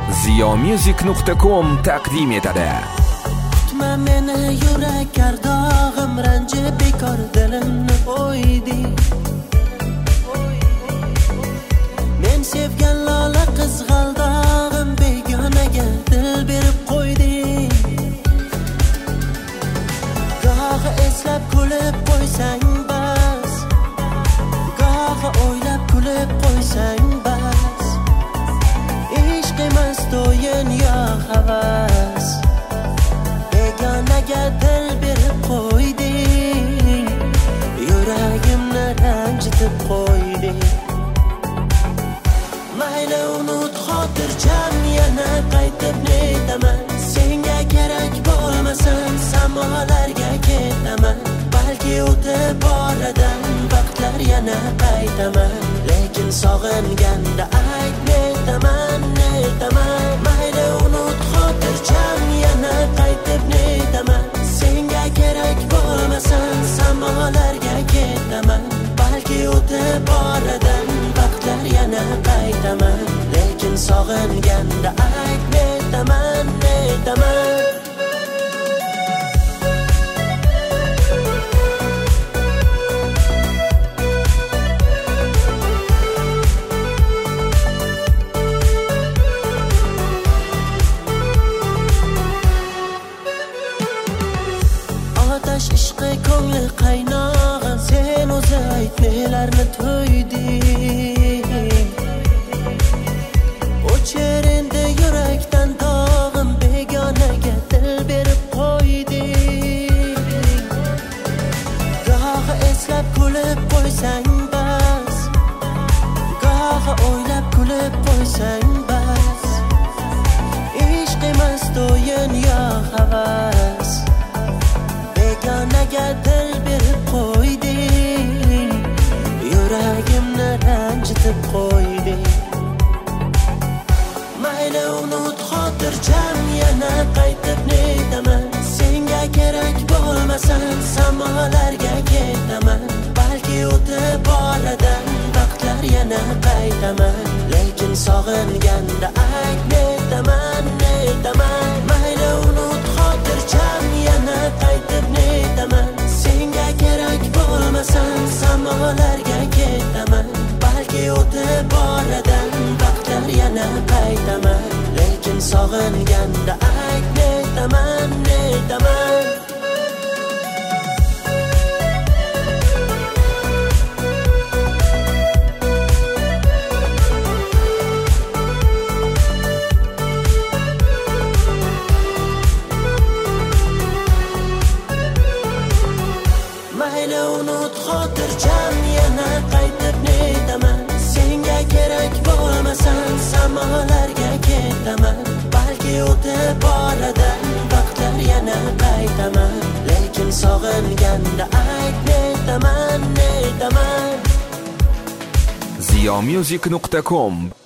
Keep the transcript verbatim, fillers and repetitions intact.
ziyomusic nuqta com taqdim etadi. Kutma meni yurak kardog'im, ranji bekor dilimni qo'ydi. Men sevgan lola qizg'aldog'im, begonaga dil berib qo'ydi. Gohi eslab kulib qo'ysang bas, gohi o'ylab kulib qo'ysang bas. Ishq emas to'yin yo havas, begonaga dil berib qo'yding, yuragimni ranjitib qo'yding. Mayli unut xotirjam, yana qaytib netaman. Senga kerak bo'lmasam, samolarga ketaman. Balki o'tib oradan vaqtlar yana qaytaman. Lekin sog'inganda ayt netaman, netaman. Mayli unut xotirjam, yana qaytib netaman. Senga kerak bo'lmasam, samolarga ketaman. Balki o'tib oradan vaqtlar yana qaytaman. Lekin sog'inganda ayt netaman, netaman. Otash ishqi ko'ngli qaynog'im, sen o'zi ayt nelarni to'yding. O'chir endi yurakdan dog'im, begonaga dil berib qo'yding. Gohi eslab kulib qo'ysang bas, gohi o'ylab kulib qo'ysang bas. Ishq emas to'yin yo havas, begonaga dil berib qo'yding, yuragimni ranjitib qo'yding. Mayli unut xotirjam, yana qaytib netaman. Senga kerak bo'lmasam, samolarga ketaman. Balki o'tib oradan vaqtlar yana qaytaman. Lekin sog'inganda ayt netaman, netaman. Mayli unut xotirjam, yana qaytib netaman. Senga kerak bo'lmasam, samolarga ketaman. Balki o'tib oradan vaqtlar yana qaytaman. Lekin sog'inganda ayt netaman, netaman. Mayli unut xotirjam, yana qaytib netaman. Senga kerak bo'lmasam, samolarga ketaman. Balki o'tib oradan vaqtlar yana qaytaman. Lekin sog'inganda ayt netaman, netaman. ziyomusic nuqta com